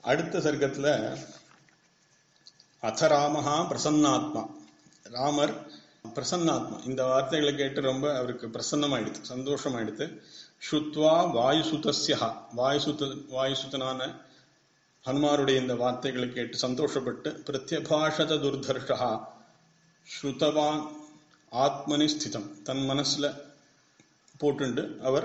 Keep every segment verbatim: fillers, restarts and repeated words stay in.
அடுத்த சர்க்கத்துல அதராமஹா பிரசன்னாத்மா, ராமர் பிரசன்னாத்மா. இந்த வார்த்தைகளை கேட்டு ரொம்ப அவருக்கு பிரசன்னமாயிடுது, சந்தோஷமாயிடுது. ஸ்ருத்வா வாயுசுதஸ்யா, வாயுசுத வாயுசுதனான ஹனுமாருடைய இந்த வார்த்தைகளை கேட்டு சந்தோஷப்பட்டு பிரத்யபாஷத துர்தர்ஷா ஸ்ருதவான் ஆத்மனி ஸ்திதம், தன் மனசுல போட்டுண்டு அவர்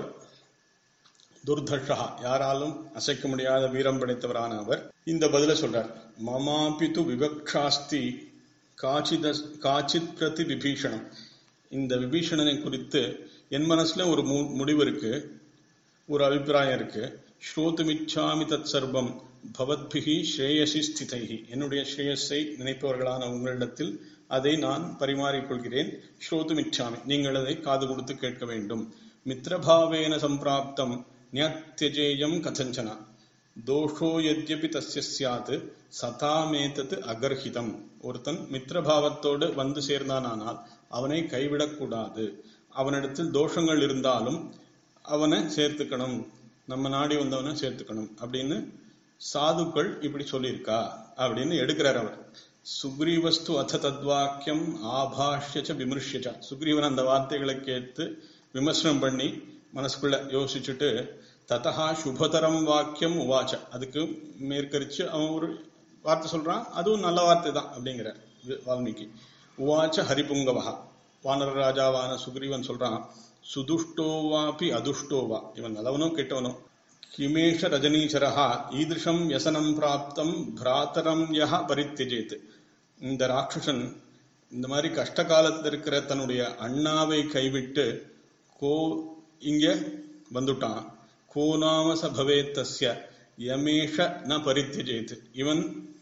துர்தர்ஷா, யாராலும் அசைக்க முடியாத வீரம் படைத்தவரான அவர் இந்த பதில சொல்றார். மமாபிது விவக்ஷாஸ்தி காச்சித காச்சித் பிரதி விபீஷணம். இந்த விபீஷணனை குறித்து என் மனசுல ஒரு முடிவு இருக்கு, ஒரு அபிப்பிராயம் இருக்கு. ஸ்ரோதுமிச்சாமி தத் சர்வம் பவத்பிஹி ஸ்ரேயசி ஸ்திதைஹி, என்னுடைய ஸ்ரேயஸை நினைப்பவர்களான உங்களிடத்தில் அதை நான் பரிமாறிக்கொள்கிறேன். ஸ்ரோதுமிச்சாமி, நீங்கள் அதை காது கொடுத்து கேட்க வேண்டும். மித்ரபாவேன சம்பிராப்தம் ஞத்யஜேயம் கதஞ்சனா தோஷோ யத்யபி தஸ்ய ஸ்யாத் சதாமேதத் அகர்ஹிதம். ஒருத்தன் மித்ரபாவத்தோடு வந்து சேர்ந்தானால் அவனை கைவிடக்கூடாது. அவனிடத்தில் தோஷங்கள் இருந்தாலும் அவனை சேர்த்துக்கணும், நம்ம நாடி வந்தவனை சேர்த்துக்கணும் அப்படின்னு சாதுக்கள் இப்படி சொல்லியிருக்கா அப்படின்னு எடுக்கிறார் அவர். சுக்ரீவஸ்து அத தத்வாக்கியம் ஆபாஷ்யச்ச விமர்சிச்ச. சுக்ரீவன் அந்த வார்த்தைகளை கேட்டு விமர்சனம் பண்ணி மனசுக்குள்ள யோசிச்சுட்டு ததா சுபதரம் வாக்கியம் உவாச்ச, அதுக்கு மேற்கரிச்சு அவன் ஒரு வார்த்தை சொல்றான், அதுவும் நல்ல வார்த்தை தான் அப்படிங்கிறார் வால்மீகி. உவாச்ச ஹரிபுங்கவா, வானர ராஜாவான சுக்ரீவன் சொல்றான், சுதுஷ்டோவாபி அதுஷ்டோவா, இவன் நல்லவனோ கெட்டவனோ, கிமேஷ ரஜனீச்சரஹா ஈதிருஷம் யசனம் பிராப்தம் பிராத்தரம் யஹ பரித்யஜேத். இந்த ராட்சசன் இந்த மாதிரி கஷ்ட காலத்தில் இருக்கிற தன்னுடைய அண்ணாவை கைவிட்டு கோ இங்க வந்துட்டான். கோநாமச பவேத் தஸ்ய யமேஷ ந பரித்யஜேத். இவன்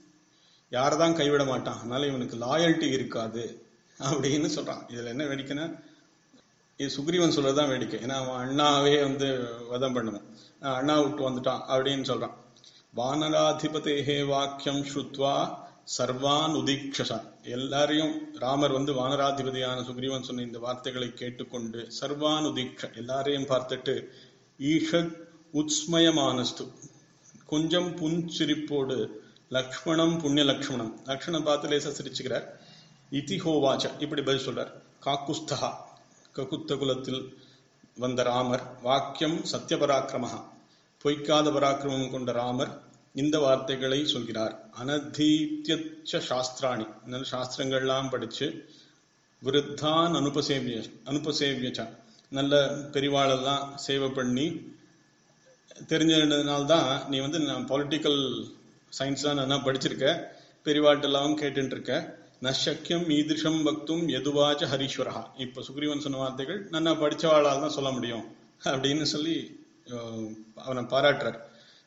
யாரதான் கைவிட மாட்டான், அதனால இவனுக்கு லாயல்ட்டி இருக்காது அப்படின்னு சொல்றான். இதுல என்ன வேடிக்கைன்னா, இது சுக்ரீவன் சொல்றதுதான் வேடிக்கை. ஏன்னா அவன் அண்ணாவே வந்து வதம் பண்ணுவான், அண்ணா விட்டு வந்துட்டான் அப்படின்னு சொல்றான். வானராதிபதேஹே வாக்கியம் ஸ்ருத்வா சர்வான் உதீக்ஷசா, எல்லாரையும் ராமர் வந்து வானராதிபதியான சுக்ரீவன் சொன்ன இந்த வார்த்தைகளை கேட்டுக்கொண்டு சர்வான் உதீக்ஷ, எல்லாரையும் பார்த்துட்டு ஈஷத் உத்ஸ்மயமானஸ்து, கொஞ்சம் புன்சிரிப்போடு லக்ஷ்மணம் புண்ணிய லக்ஷ்மணம், லக்ஷ்மணன் பார்த்து லேசா சிரிச்சுக்கிறார். இதிஹோவாச்ச, இப்படி பதில் சொல்றார். காக்குஸ்தகா, ககுத்த குலத்தில் வந்த ராமர், வாக்கியம் சத்தியபராக்கிரமஹா, பொய்க்காத பராக்கிரமம் கொண்ட ராமர் இந்த வார்த்தைகளை சொல்கிறார். அனதீத்யச்ச சாஸ்திராணி, நல்ல சாஸ்திரங்கள்லாம் படிச்சு, விருத்தான் அனுபசேவிய அனுபசேவியச்ச, நல்ல பெரிவாளெல்லாம் சேவை பண்ணி தெரிஞ்சதுனால்தான் நீ வந்து நான் பொலிட்டிக்கல் சயின்ஸ் தான் நான் படிச்சிருக்க, பெரிவாட்டெல்லாம் கேட்டுட்டு இருக்க. நசக்கியம் ஈதிருஷம் பக்தும் எதுவாச்ச ஹரீஸ்வரஹா, இப்ப சுக்ரீவன் சொன்ன வார்த்தைகள் நான் படிச்சவாளால் தான் சொல்ல முடியும் அப்படின்னு சொல்லி அவனை பாராட்டுறார்.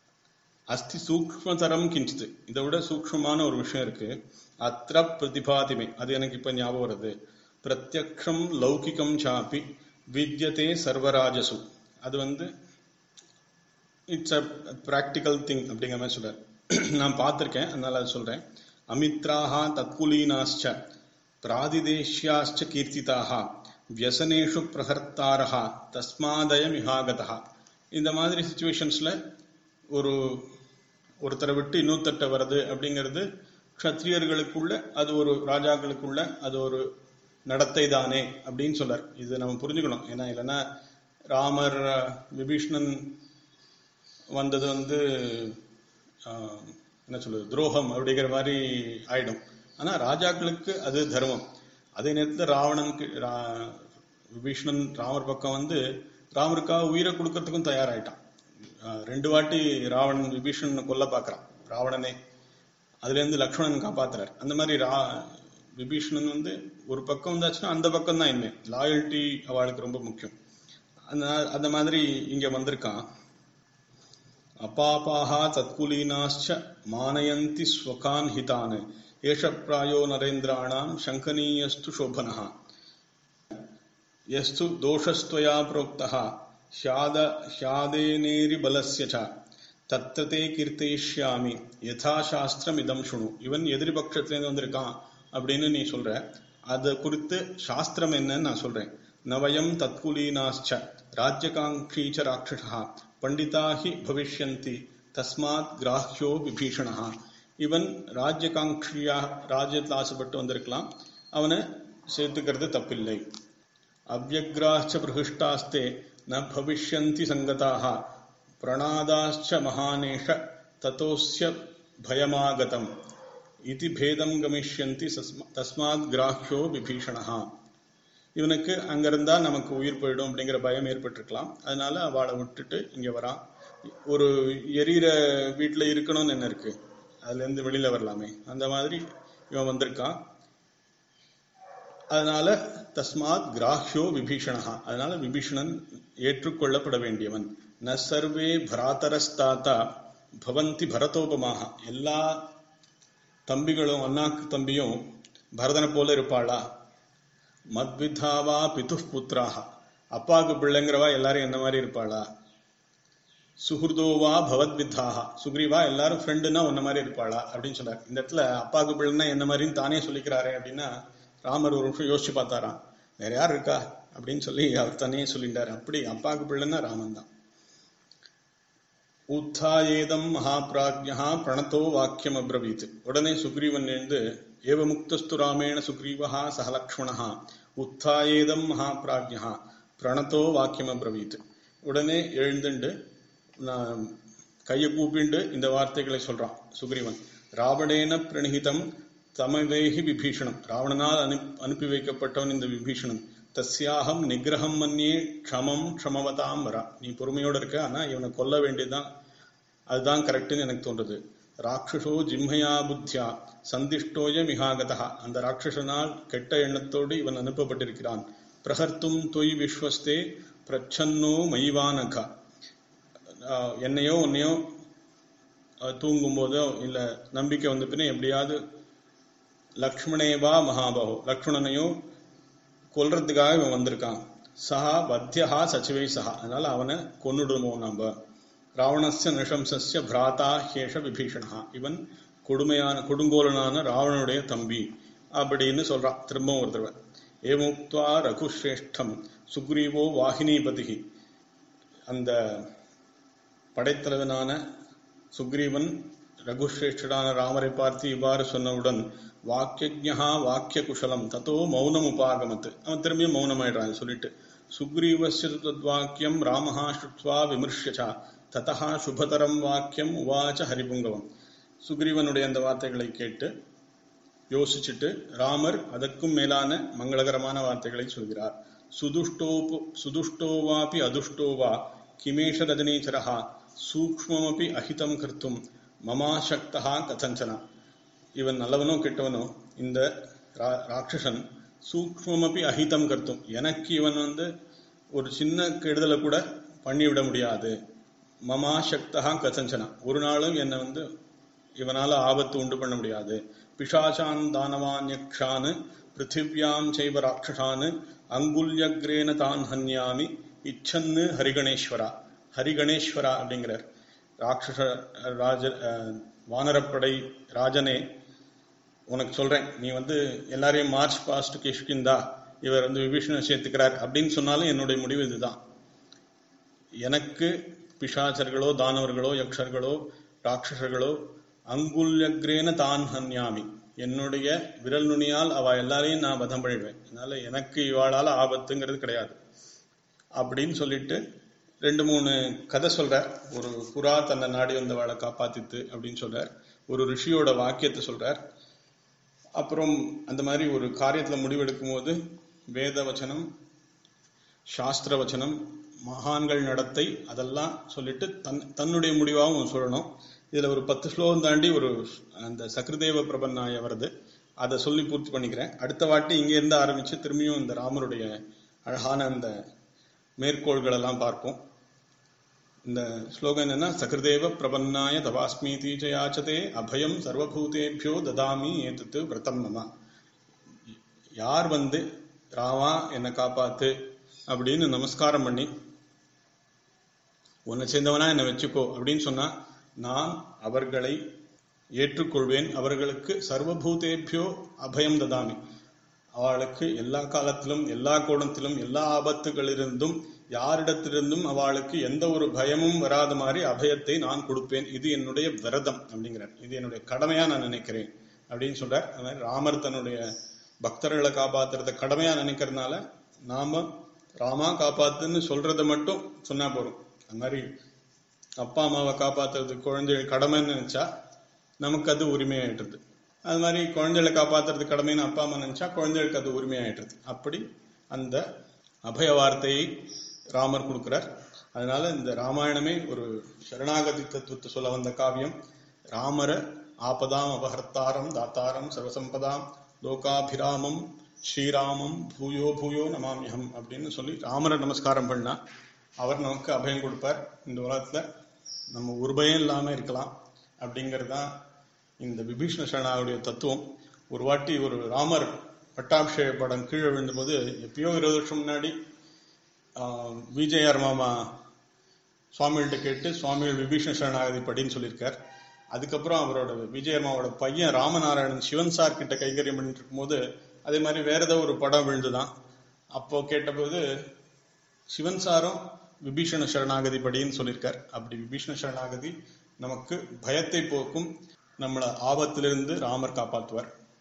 அஸ்தி சூக்மதரம் கிஞ்சித்து, இதை விட சூக்மமான ஒரு விஷயம் இருக்கு. அத்திர பிரதிபாதிமை, அது எனக்கு இப்ப ஞாபகம் வருது. பிரத்யக்ஷம் லௌகிகம் சாப்பி வித்யதே சர்வராஜசு, அது வந்து இட்ஸ் அ பிராக்டிக்கல் திங் அப்படிங்கிற மாதிரி சொல்றாரு. நான் பார்த்திருக்கேன், அதனால அது சொல்றேன். அமித்ராஹா தத்குலீனாஸ்ச பிராதிதேஷ்யாஸ்ச கீர்த்திதாஹா வியசனேஷு பிரஹர்த்தாரஹா தஸ்மாதயம் இஹாகதஹா. இந்த மாதிரி சிச்சுவேஷன்ஸ்ல ஒரு ஒருத்தரை விட்டு இன்னொருத்தட்ட வருது அப்படிங்கிறது க்ஷத்ரியர்களுக்குள்ள, அது ஒரு ராஜாக்களுக்குள்ள அது ஒரு நடத்தை தானே அப்படின்னு சொல்றார். இது நம்ம புரிஞ்சுக்கணும். ஏன்னா இல்லைன்னா ராமர் விபீஷ்ணன் வந்தது வந்து என்ன சொல்றது, துரோகம் அப்படிங்கிற மாதிரி ஆயிடும். ஆனா ராஜாக்களுக்கு அது தர்மம். அதே நேரத்தில் ராவணனுக்கு விபீஷ்ணன் ராமர் பக்கம் வந்து ராமருக்காக உயிரை கொடுக்கறதுக்கும் தயாராயிட்டான். ரெண்டு வாட்டி ராவணன் விபீஷணன் கொல்ல பாக்குறான் ராவணனே, அதுல இருந்து லக்ஷ்மணன் காப்பாத்துறாரு. அந்த மாதிரி ரா விபீஷணன் வந்து ஒரு பக்கம் வந்தாச்சுன்னா அந்த பக்கம் தான் என்ன லாயல்ட்டி அவளுக்கு ரொம்ப முக்கியம். அந்த அந்த மாதிரி இங்க வந்திருக்கான். அபாபாஹா தத்குலீனாஸ்ச மானயந்தி ஸ்வகான் ஹிதான் ஏஷ பிராயோ நரேந்திராணாம் சங்கனீயஸ்து சோபனஹா யஸ்து தோஷஸ்த்வயா புரோக்தஹா ஷாத ஷாதேனேரி பலஸ்ய ச தத்ததே கீர்த்தயிஷ்யாமி யதா சாஸ்திரம் இதம் சுணு. இவன் எதிரி பட்சத்திலேருந்து வந்திருக்கான் அப்படின்னு நீ சொல்ற, அது குறித்து சாஸ்திரம் என்னன்னு நான் சொல்றேன். நவயம் தத்குலீனாஸ்ச ராஜ்யகாங்ஷீச்ச ராட்சசா பண்டிதாஹி பவிஷ்யந்தி தஸ்மாத் கிராஹ்யோ விபீஷணா. இவன் ராஜ்யகாங்கியா, ராஜ்யத்தில் ஆசைப்பட்டு வந்திருக்கலாம், அவனை சேர்த்துக்கிறது தப்பில்லை. அவ்யக்ராச்ச பிரகிஷ்டாஸ்தே ந பவிஷ்யந்தி சங்கதாக பிரணாதாச்ச மகானேஷ ததோஸ்ய பயமாகதம் இதி பேதம் கமிஷ்யந்தி தஸ்மாத் கிராஹ்யோ விபீஷணா. இவனுக்கு அங்கிருந்தா நமக்கு உயிர் போயிடும் அப்படிங்கிற பயம் ஏற்பட்டிருக்கலாம், அதனால அவளை விட்டுட்டு இங்க வரான். ஒரு எரியிற வீட்டுல இருக்கணும்னு என்ன இருக்கு, அதுல இருந்து வெளியில வரலாமே, அந்த மாதிரி இவன் வந்திருக்கான். அதனால தஸ்மாத் கிராஹ்யோ விபீஷணா, அதனால விபீஷணன் ஏற்றுக்கொள்ளப்பட வேண்டியவன். ந சர்வே பராதரஸ்தாத்தா பவந்தி பரதோபமாக. எல்லா தம்பிகளும் அண்ணாக்கு தம்பியும் பரதனை போல இருப்பாளா? மத்விதாவா பிது புத்திராக, அப்பாவுக்கு பிள்ளைங்கிறவா எல்லாரும் என்ன மாதிரி இருப்பாளா? சுஹுர்தோவா பவத்விதாக, சுக்ரீவா எல்லாரும் ஃப்ரெண்டுன்னா ஒன்ன மாதிரி இருப்பாளா அப்படின்னு சொல்றாரு. இந்த இடத்துல அப்பாவுக்கு பிள்ளைன்னா என்ன மாதிரின்னு தானே சொல்லிக்கிறாரு அப்படின்னா, ராமர் ஒரு நிமிஷம் யோசிச்சு பார்த்தாராம், வேற யார் இருக்கா அப்படின்னு சொல்லி அவர் தனியே சொல்லிட்டாரு. அப்படி அப்பாவுக்கு பிள்ளைன்னா ராமன் தான். உத்தாயேதம் மகாபிராஜ்யா பிரணத்தோ வாக்கியம் அப்ரவீத். உடனே சுக்ரீவன் எழுந்து, ஏவ முக்தஸ்து ராமேண சுக்ரீவஹா சஹ லக்ஷ்மணஹா உத்தாயேதம் மகாபிராஜ்யா பிரணத்தோ வாக்கியம் அப்ரவீத். உடனே எழுந்துண்டு கையை கூப்பிண்டு இந்த வார்த்தைகளை சொல்றான் சுக்ரீவன். ராவணேன பிரணிகிதம் தமவேஹி விபீஷணம். ராவணனால் அனு அனுப்பி வைக்கப்பட்டவன் இந்த விபீஷணன். தஸ்யாகம் நிகிரகம் மன்யே க்ஷமம் க்ஷமவதாம் வரா. நீ பொறுமையோடு இருக்க, ஆனா இவனை கொல்ல வேண்டியதுதான், அதுதான் கரெக்டுன்னு எனக்கு தோன்றது. ராட்சசோ ஜிம்ஹயா புத்தியா சந்திஷ்டோய மிகாகதா. அந்த ராட்சசனால் கெட்ட எண்ணத்தோடு இவன் அனுப்பப்பட்டிருக்கிறான். பிரகர்த்தும் தொய் விஸ்வஸ்தே பிரச்சன்னோ மைவானகா. என்னையோ உன்னையோ தூங்கும் போதோ இல்ல நம்பிக்கை வந்த பின்ன எப்படியாவது லக்ஷ்மணேவா மகாபாஹோ, லக்ஷ்மணனையோ கொல்றதுக்காக இவன் வந்திருக்கான். சஹா வத்தியஹா சச்சிவை சஹா, அதனால அவனை கொன்னுடுமோ நம்ம. ராவணஸ்ய நிஷம்சஸ்ய பிராதா ஹேஷ விபீஷணா. இவன் கொடுமையான கொடுங்கோலனான ராவணனுடைய தம்பி அப்படின்னு சொல்றான் திரும்பவும் ஒரு தடவை. ஏமுக்த்வா ரகுஸ்ரேஷ்டம் சுக்ரீவோ வாகினிபதி. அந்த படைத்தலைவனான சுக்ரீவன் ரகுஸ்ரேஷ்டனான ராமரை பார்த்து இவ்வாறு சொன்னவுடன், வாக்கியஜ்ஞா வாக்கிய குஷலம் தத்தோ மௌனம் உபாகமத்து. அவன் திரும்பியும் மௌனமாயிடுறான் சொல்லிட்டு. சுக்ரீவஸ்ய தத்வாக்கியம் ராமஹா ஸ்ருத்வா விமர்ஷ்யசா ததஹா சுபதரம் வாக்கியம் உவாச்ச ஹரிபுங்கவம். சுக்ரீவனுடைய அந்த வார்த்தைகளை கேட்டு யோசிச்சுட்டு ராமர் அதற்கும் மேலான மங்களகரமான வார்த்தைகளை சொல்கிறார். சுதுஷ்டோபு சுதுஷ்டோவாபி அதுஷ்டோவா கிமேஷ ரஜனீச்சரஹா சூக்ஷ்மமபி அஹிதம் கர்த்தும் மமாசக்தஹா கதஞ்சனா. இவன் நல்லவனோ கெட்டவனோ, இந்த ராட்சசன் சூக்ஷ்மமபி அஹிதம் கர்த்தும், எனக்கு இவன் வந்து ஒரு சின்ன கெடுதலை கூட பண்ணிவிட முடியாது. மமா சக்தஹா கதஞ்சனா, ஒரு நாளும் என்னை வந்து இவனால ஆபத்து உண்டு பண்ண முடியாது. பிஷாச்சான் தானவான் யக்ஷான் பிருத்திவியாம் செய்வ ராட்சசான் அங்குல்யக்ரேன தான் ஹன்யாமி இச்சன்னு ஹரிகணேஸ்வரா. ஹரிகணேஸ்வரா அப்படிங்கிறார். ராட்சச ராஜ வானரப்படை ராஜனே, உனக்கு சொல்றேன், நீ வந்து எல்லாரையும் மார்ச் பாஸ்ட் கிஷ்கிந்தா, இவர் வந்து விபீஷணனை சேர்த்துக்கிறார் அப்படின்னு சொன்னாலும் என்னுடைய முடிவு இதுதான். எனக்கு பிசாச்சர்களோ தானவர்களோ யக்ஷர்களோ ராட்சசர்களோ அங்குல்யக்ரேன தான் ஹன்யாமி, என்னுடைய விரல் நுனியால் அவ எல்லாரையும் நான் வதம் பண்ணிடுவேன், அதனால எனக்கு இவாளால ஆபத்துங்கிறது கிடையாது அப்படின்னு சொல்லிட்டு ரெண்டு மூணு கதை சொல்றார். ஒரு புறா தன்னை நாடி வந்தவாளை காப்பாத்தித்து அப்படின்னு சொல்றார். ஒரு ரிஷியோட வாக்கியத்தை சொல்றார். அப்புறம் அந்த மாதிரி ஒரு காரியத்துல முடிவெடுக்கும் போது வேத வச்சனம், சாஸ்திர வச்சனம், மகான்கள் நடத்தை, அதெல்லாம் சொல்லிட்டு தன் தன்னுடைய முடிவாகவும் சொல்லணும். இதுல ஒரு பத்து ஸ்லோகம் தாண்டி ஒரு அந்த சக்ரதேவ பிரபன்னாய வருது, அதை சொல்லி பூர்த்தி பண்ணிக்கிறேன். அடுத்த வாட்டி இங்க இருந்து ஆரம்பிச்சு திரும்பியும் இந்த ராமருடைய அழகான அந்த மேற்கோள்கள் எல்லாம் பார்ப்போம். இந்த ஸ்லோகம் என்னன்னா, சக்ரதேவ பிரபன்னாய தவாஸ்மீதி ஜயாச்சதே அபயம் சர்வபூதேபியோ ததாமி ஏதத்து விரதம் மம. யார் வந்து ராமா என்னை காப்பாத்து அப்படின்னு நமஸ்காரம் பண்ணி உன்னை சேர்ந்தவனா என்னை வச்சுக்கோ அப்படின்னு சொன்னா நான் அவர்களை ஏற்றுக்கொள்வேன். அவர்களுக்கு சர்வபூதேபியோ அபயம் ததாமி, அவளுக்கு எல்லா காலத்திலும் எல்லா கோணத்திலும் எல்லா ஆபத்துகளிலிருந்தும் யாரிடத்திலிருந்தும் அவளுக்கு எந்த ஒரு பயமும் வராத மாதிரி அபயத்தை நான் கொடுப்பேன். இது என்னுடைய விரதம் அப்படிங்கிறார். இது என்னுடைய கடமையா நான் நினைக்கிறேன் அப்படின்னு சொல்றார். அது மாதிரி ராமர் தன்னுடைய பக்தர்களை காப்பாத்துறத கடமையா நினைக்கிறதுனால நாம ராமா காப்பாத்துன்னு சொல்றத மட்டும் சொன்னா போறோம். அது மாதிரி அப்பா அம்மாவை காப்பாத்துறது குழந்தைகள் கடமைன்னு நினைச்சா நமக்கு அது உரிமையாயிட்டுருது. அது மாதிரி குழந்தைகளை காப்பாத்துறது கடமைன்னு அப்பா அம்மா நினைச்சா குழந்தைகளுக்கு அது உரிமையாயிட்டுருது. அப்படி அந்த அபய வார்த்தையை ராமர் கொடுக்கிறார். அதனால இந்த ராமாயணமே ஒரு சரணாகதி தத்துவத்தை சொல்ல வந்த காவியம். ராமர ஆபதாம் அபஹர்த்தாரம் தாத்தாரம் சர்வசம்பதாம் லோகாபிராமம் ஸ்ரீராமம் பூயோ பூயோ நமாமியம் அப்படின்னு சொல்லி ராமரை நமஸ்காரம் பண்ணா அவர் நமக்கு அபயம் கொடுப்பார். இந்த உலகத்துல நம்ம ஒரு பயம் இல்லாம இருக்கலாம் அப்படிங்கறதுதான் இந்த விபீஷ்ண சரணாவுடைய தத்துவம். ஒரு வாட்டி ஒரு ராமர் பட்டாபிஷேக படம் கீழே விழுந்தபோது எப்பயோ இருபது வருஷம் முன்னாடி ஆஹ் விஜயார் மாமா சுவாமிகிட்ட கேட்டு சுவாமிகள் விபீஷ்ண சரணாகதி படின்னு சொல்லியிருக்கார். அதுக்கப்புறம் அவரோட விஜயம்மாவோட பையன் ராமநாராயணன் சிவன் சார் கிட்ட கைங்கரியம் பண்ணிட்டு இருக்கும் போது அதே மாதிரி வேற ஏதோ ஒரு படம் விழுந்துதான். அப்போ கேட்டபோது சிவன் சாரும் விபீஷண சரணாகதி படின்னு சொல்லியிருக்கார். அப்படி விபீஷண சரணாகதி நமக்கு பயத்தை போக்கும், நம்மளை ஆபத்திலிருந்து ராமர் காப்பாற்றுவார்.